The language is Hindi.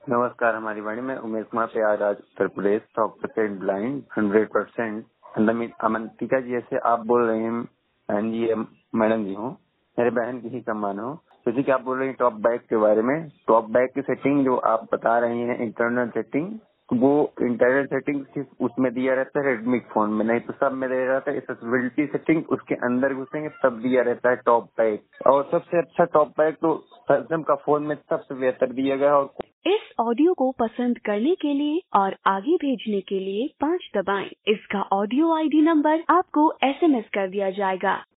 नमस्कार, हमारी वाणी में उमेश कुमार प्रयागराज उत्तर प्रदेश, 100% ब्लाइंड, 100%। अमंतिका जी ऐसे आप बोल रहे हैं बहन जी, मैडम जी हूँ, मेरे बहन की ही सम्मान हो। जैसे कि आप बोल रहे हैं टॉप बैक के बारे में, टॉप बैक की सेटिंग जो आप बता रही हैं इंटरनल सेटिंग, वो इंटरनल सेटिंग सिर्फ उसमें दिया रहता है रेडमी फोन में, नहीं तो सब में दिया रहता है एक्सेसिबिलिटी सेटिंग, उसके अंदर घुसेंगे तब दिया रहता है टॉप बैक। और सबसे अच्छा टॉप बैक तो सैमसंग का फोन में सबसे बेहतर दिया गया है। और इस ऑडियो को पसंद करने के लिए और आगे भेजने के लिए 5 दबाएं। इसका ऑडियो आईडी नंबर आपको SMS कर दिया जाएगा।